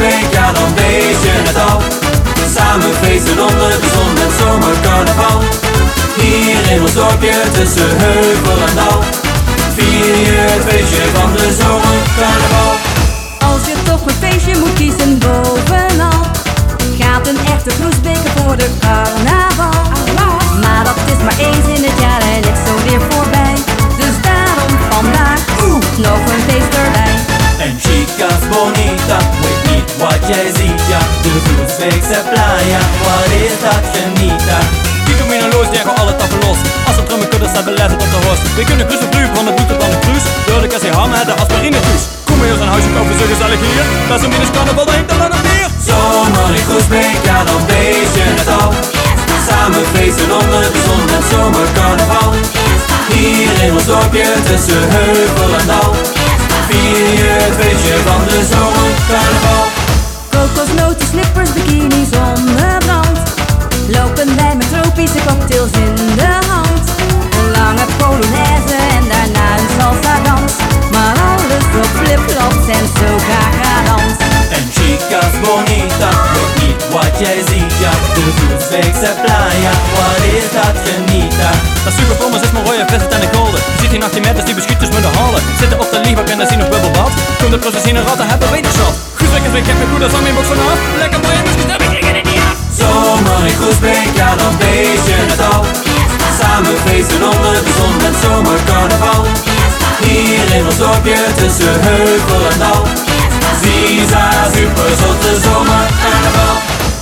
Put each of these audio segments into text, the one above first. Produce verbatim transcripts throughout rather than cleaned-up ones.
Groesbeek, ja dan weet je het al. Samen feesten onder de zon met zomercarnaval. Hier in ons dorpje tussen heuvel en dal. Vier je het feestje van de zomercarnaval. Als je toch een feestje moet kiezen bovenal, gaat een echte Groesbeker voor de carnaval. Maar dat is maar eens in het jaar en het is zo weer voorbij. Dus daarom vandaag nog een feest erbij. En chicas bonita, weet niet wat jij ziet, ja. De Groesbeekse playa, wat is dat genieta. Kijk hem in een loos, leggen alle tappen los. Als het drummen kunnen, staat beleid op de host. We kunnen Groes vloeien van de bloed tot aan de cruise. Door de kassie hammen, de aspirine thuis. Kom bij ons een huisje kopen, zo gezellig hier. Dat is een minus carnaval, denk dan aan het meer. Zomer in Groesbeek, ja dan weet je het al. Samen feesten onder de zon met zomercarnaval. Hier in ons dorpje tussen heuvel en dal. Vier je het feestje van de zomercarnaval. Kokosnoten, slippers, bikinis onderbrand. Lopen wij met tropische cocktails in de hand. Een lange polonaise en daarna een salsa dans. Maar alles op flipflops en zo gaga dans. En chicas bonita, weet niet wat jij ziet, ja. De Groesbeekse playa, wat is dat genieta. Dat super prommers is mijn rode vest en de golden. Je ziet hier achttien meters die beschutters moeten halen. Zitten op de liefbak en dan zien op bubbelbad. Komt de proces in een ratten hebben wetenschap. Groesbeek is weer gek met goed als aan mijn box vanaf. Lekker mooie muziek, daar ben ik er niet af. Zomer in Groesbeek, ja dan weet je het al. Samen feesten onder de zon met zomercarnaval. Hier in ons dorpje tussen heuvel en dal. Ziza, super zotte zomercarnaval.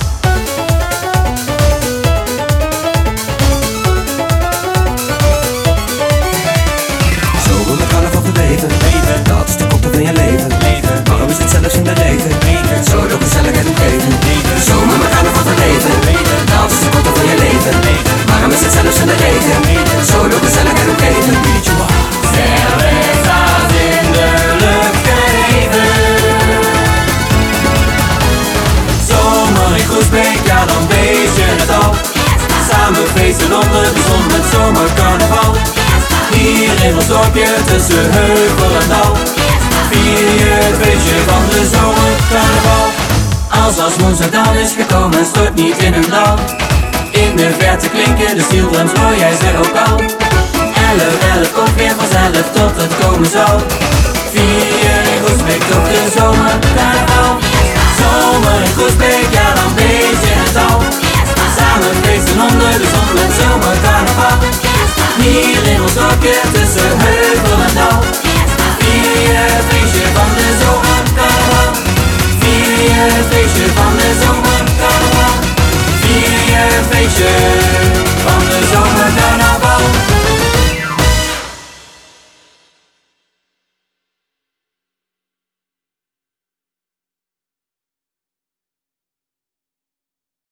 Zomercarnaval verbleven, dat is de koppen van je leven. Waarom is het zelfs in de regen? Zo door gezelligheid omgeven. Zomercarnaval verbleven, dat is de koppen van je leven. Waarom is het zelfs in de regen? Zo door gezelligheid omgeven. Cerveza's in de lucht geheven. Zomer in Groesbeek, ja dan weet je het al. Samen feesten onder de zon met zomercarnaval. Hier in ons dorpje tussen heuvel en dal. Vier je het feestje van de zomercarnaval. Als als woensdag dan is gekomen, stort niet in een dal. In de verte klinken de stieldrams, hoor jij ze ook al. Elf, elf komt weer vanzelf tot het komen zal. Vier je in Groesbeek tot de zomercarnaval. Zomer in Groesbeek, ja dan weet je het al. Samen feesten onder de zon met zomercarnaval. Hier in ons dorpje tussen heuvel en dal. Vier je het feestje van de zomercarnaval. Vier je het feestje van de zomercarnaval. Vier je het feestje.